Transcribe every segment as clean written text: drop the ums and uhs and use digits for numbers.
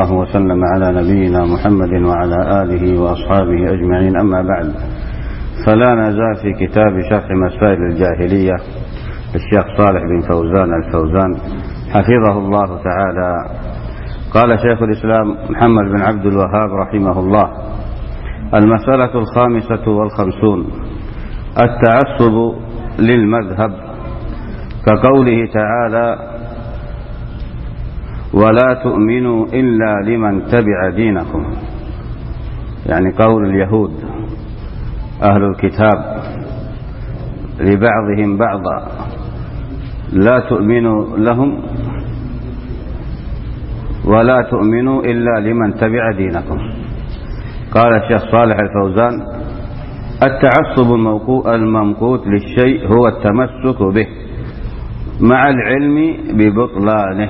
الله وسلم على نبينا محمد وعلى آله وأصحابه أجمعين. أما بعد، فلا نزال في كتاب شرح مسائل الجاهلية للشيخ صالح بن فوزان الفوزان حفظه الله تعالى. قال شيخ الإسلام محمد بن عبد الوهاب رحمه الله: المسألة 55 التعصب للمذهب، كقوله تعالى: ولا تؤمنوا إلا لمن تبع دينكم، يعني قول اليهود أهل الكتاب لبعضهم بعضا: لا تؤمنوا لهم ولا تؤمنوا إلا لمن تبع دينكم. قال الشيخ صالح الفوزان: التعصب الممقوت للشيء هو التمسك به مع العلم ببطلانه.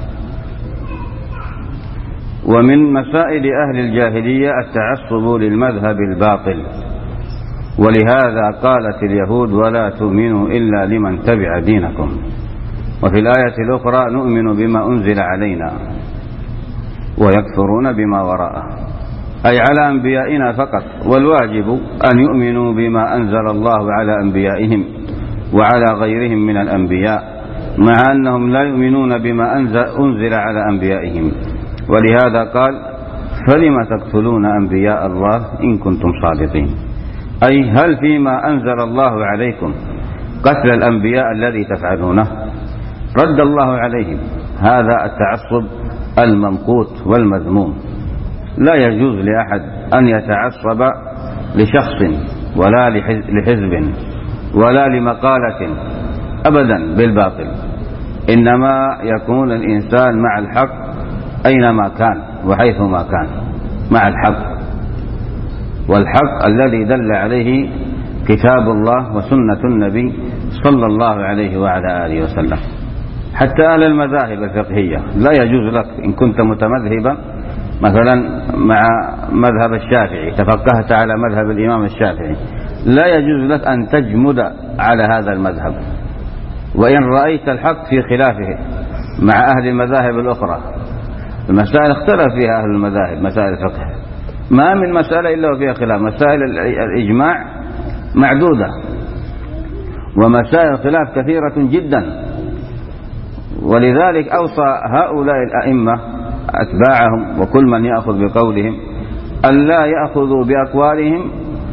ومن مسائل أهل الجاهلية التعصب للمذهب الباطل، ولهذا قالت اليهود: ولا تؤمنوا إلا لمن تبع دينكم. وفي الآية الأخرى: نؤمن بما أنزل علينا ويكفرون بما وراءه، أي على أنبيائنا فقط، والواجب أن يؤمنوا بما أنزل الله على أنبيائهم وعلى غيرهم من الأنبياء، مع أنهم لا يؤمنون بما أنزل على أنبيائهم. ولهذا قال: فلم تقتلون أنبياء الله إن كنتم صادقين، أي هل فيما أنزل الله عليكم قتل الأنبياء الذي تفعلونه؟ رد الله عليهم. هذا التعصب الممقوت والمذموم. لا يجوز لأحد أن يتعصب لشخص ولا لحزب ولا لمقالة أبدا بالباطل، إنما يكون الإنسان مع الحق أينما كان وحيثما كان، مع الحق، والحق الذي دل عليه كتاب الله وسنة النبي صلى الله عليه وعلى آله وسلم. حتى أهل المذاهب الفقهية لا يجوز لك إن كنت متمذهبا مثلا مع مذهب الشافعي، تفقهت على مذهب الإمام الشافعي، لا يجوز لك أن تجمد على هذا المذهب، وإن رأيت الحق في خلافه مع أهل المذاهب الأخرى. المسائل اختلف فيها أهل المذاهب، مسائل الفقه ما من مسألة إلا وفيها خلاف. مسائل الإجماع معدودة، ومسائل الخلاف كثيرة جدا. ولذلك أوصى هؤلاء الأئمة أتباعهم وكل من يأخذ بقولهم أن لا يأخذوا بأقوالهم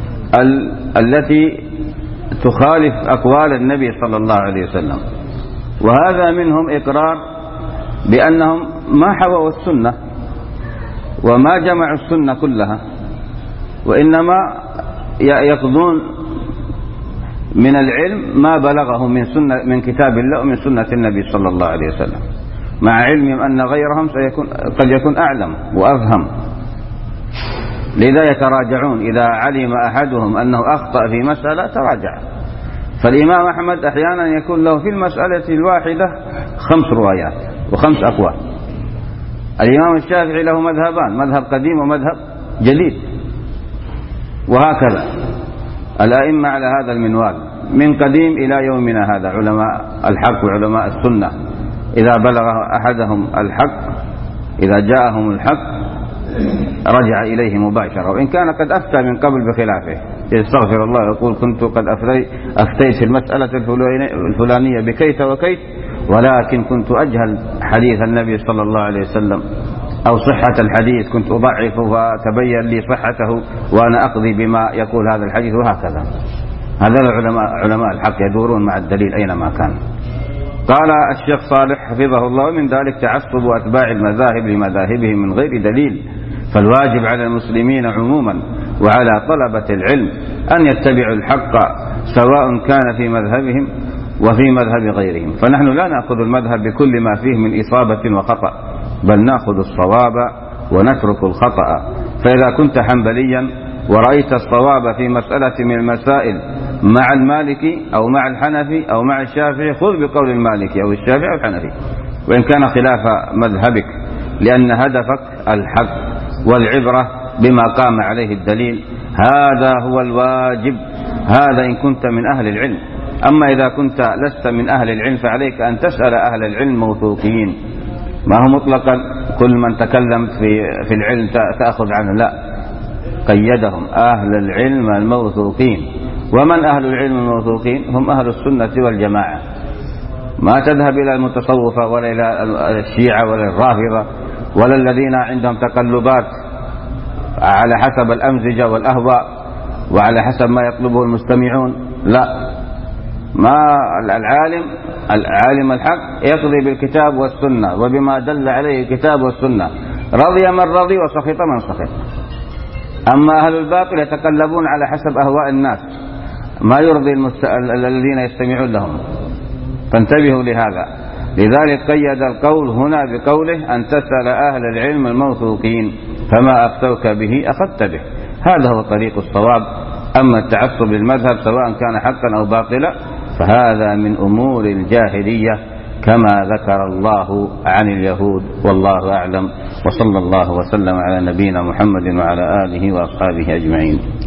التي تخالف أقوال النبي صلى الله عليه وسلم. وهذا منهم إقرار بأنهم ما حووا السنة وما جمعوا السنة كلها، وإنما يأخذون من العلم ما بلغهم من كتاب الله ومن سنة النبي صلى الله عليه وسلم، مع علمهم أن غيرهم قد يكون أعلم وأفهم. لذا يتراجعون، إذا علم أحدهم أنه أخطأ في مسألة تراجع. فالإمام أحمد أحيانا يكون له في المسألة الواحدة 5 روايات و5 أقوال. الإمام الشافعي له مذهبان، مذهب قديم ومذهب جديد، وهكذا الأئمة على هذا المنوال من قديم إلى يومنا هذا. علماء الحق وعلماء السنة إذا بلغ أحدهم الحق، إذا جاءهم الحق رجع إليه مباشرة، وإن كان قد أفتى من قبل بخلافه، يستغفر الله يقول: كنت قد أفتيت في المسألة الفلانية بكيت وكيت، ولكن كنت أجهل حديث النبي صلى الله عليه وسلم أو صحة الحديث، كنت أضعفه وتبين لي صحته وأنا أقضي بما يقول هذا الحديث، وهكذا. هذا علماء الحق يدورون مع الدليل أينما كان. قال الشيخ صالح حفظه الله: من ذلك تعصب أتباع المذاهب لمذاهبهم من غير دليل. فالواجب على المسلمين عموما وعلى طلبة العلم أن يتبعوا الحق سواء كان في مذهبهم وفي مذهب غيرهم. فنحن لا نأخذ المذهب بكل ما فيه من إصابة وخطأ، بل نأخذ الصواب ونترك الخطأ. فإذا كنت حنبليا ورأيت الصواب في مسألة من المسائل مع المالكي أو مع الحنفي أو مع الشافعي، خذ بقول المالكي أو الشافعي أو الحنفي، وإن كان خلاف مذهبك، لأن هدفك الحق والعبرة بما قام عليه الدليل. هذا هو الواجب، هذا إن كنت من أهل العلم. أما إذا كنت لست من أهل العلم فعليك أن تسأل أهل العلم موثوقين ما هو مطلقا كل من تكلم في العلم تأخذ عنه، لا، قيدهم أهل العلم الموثوقين. ومن أهل العلم الموثوقين؟ هم أهل السنة والجماعة. ما تذهب إلى المتصوفة ولا إلى الشيعة ولا الرافضة ولا الذين عندهم تقلبات على حسب الأمزجة والأهواء وعلى حسب ما يطلبه المستمعون. لا، ما العالم الحق يقضي بالكتاب والسنة وبما دل عليه الكتاب والسنة، رضي من رضي وسخط من سخط. أما أهل الباطل يتقلبون على حسب أهواء الناس، ما يرضي الذين يستمعون لهم. فانتبهوا لهذا. لذلك قيد القول هنا بقوله أن تسأل أهل العلم الموثوقين، فما أفتوك به أخذت به. هذا هو طريق الصواب. أما التعصب للمذهب سواء كان حقا أو باطلا فهذا من أمور الجاهلية كما ذكر الله عن اليهود، والله أعلم. وصلى الله وسلم على نبينا محمد وعلى آله وأصحابه أجمعين.